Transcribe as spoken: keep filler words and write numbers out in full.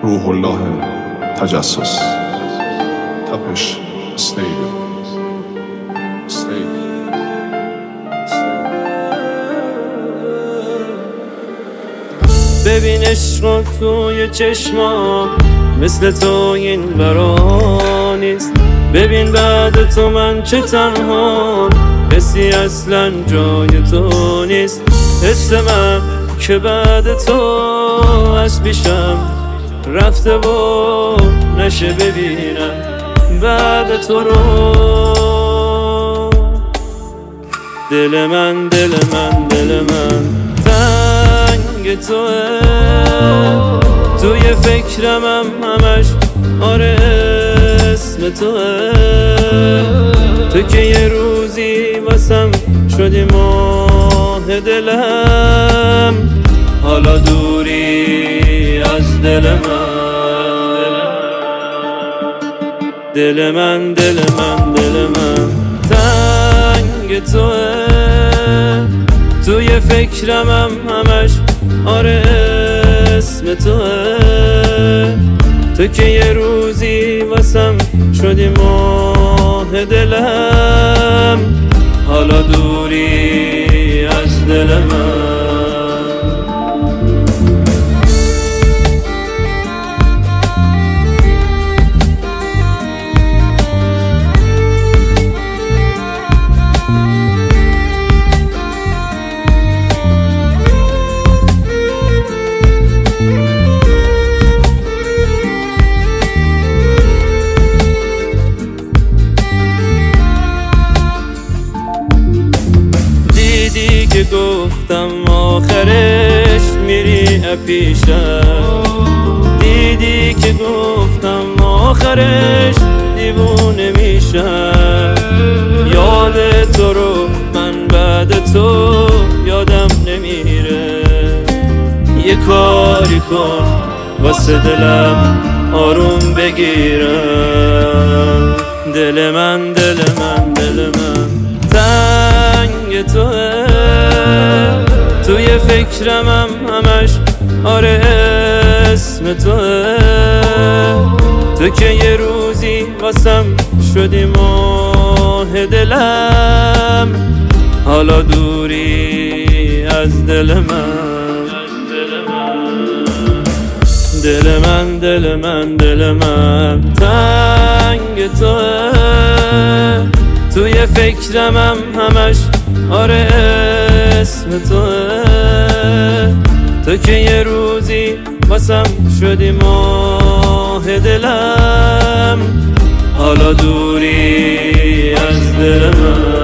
روح الله تجسس تپش استیدیوم ببین عشق توی چشمام مثل تو این برا نیست. ببین بعد تو من چه تنها، کسی اصلا جای تو نیست. حس من که بعد تو از پیشم رفته و نشه ببینم بعد تو رو. دل من دل من دل من تنگ توه، توی فکرم هم همش آره اسم توه. تو که یه روزی واسم شدی ماه دلم، حالا دوری از دل من. دل من دل من دل من تنگ توه، توی فکرم هم همش آره اسم توه. تو که یه روزی واسم شدی ماه دلم، حالا دوری از دل من. دیدی که گفتم آخرش میری پیشم، دیدی که گفتم آخرش دیوونه میشم. یاد تو رو من بعد تو یادم نمیره. یه کاری کن واسه دلم آروم بگیرم. دل من دل من دل من تنگ توه، توی فکرم هم همش آره اسم توه. تو که یه روزی واسم شدی ماه دلم، حالا دوری از دل من. دل من دل من دل من تنگ توه، توی فکرم هم همش آره اسم توه. تو که یه روزی واسم شدی ماه دلم، حالا دوری از دل من.